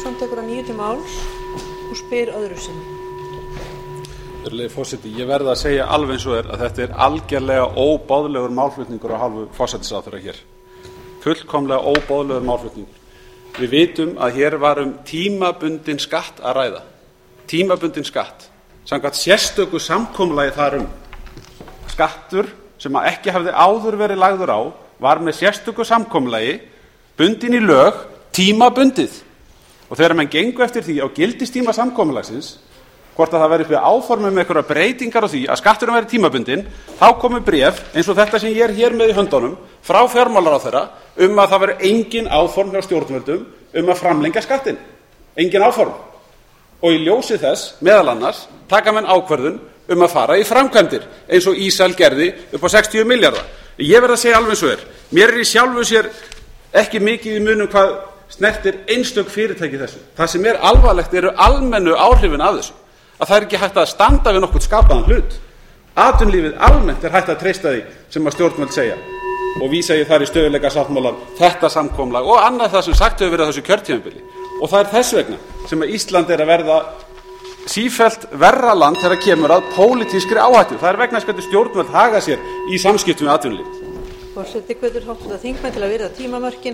Gunnarsson tekur að nýju til máls og spyr öðru sinni. Virðulegi forseti, ég verð að segja alveg eins og að þetta algerlega óboðlegur málflutningur á hálfu forsætisráðherra hér. Fullkomlega óboðlegur málflutningur. Við vitum að hér var tímabundinn skatt að ræða. Tímabundinn skatt. Samkvæmt sérstöku samkomulagi þar skattur sem ekki hafði áður verið lagður á var með sérstöku samkomulagi bundinn í lög tímabundið. Og þegar menn gengu eftir því á gildistíma samkomulagsins hvort að það væri uppi áformum einhverjar breytingar á því að skatturinn væri tímabundinn, þá komu bréf eins og þetta sem ég hér með í höndunum frá fjármálaráðherra að það væri engin áform hjá stjórnvöldum að framlengja skattinn. Engin áform. Og í ljósi þess, meðal annars, taka menn ákvörðun að fara í framkvæmdir eins og Ísrael gerði upp á 60 milljarða. Ég verð að segja alveg eins og mér í sjálfu sér ekki mikið í munum hvað snertir einstök fyrirtæki þessu. Það sem alvarlegt eru almennu áhrifin af þessu. Að það ekki hægt að standa við nokkurn skapaðan hlut. Atvinnulífið almennt hægt að treysta því sem að stjórnvöld segja. Og vísa ég þar í stöðugleikasáttmálann, þetta samkomulag og annað það sem sagt hefur verið á þessu kjörtímabili. Og það þess vegna sem að Ísland að verða sífellt verra land þegar kemur að pólitískri áhættu. Það vegna þess hvernig stjórnvöld haga sér í samskiptum við atvinnulífið. Forseti hvetur hv. þingmenn til að virða tímamörkin.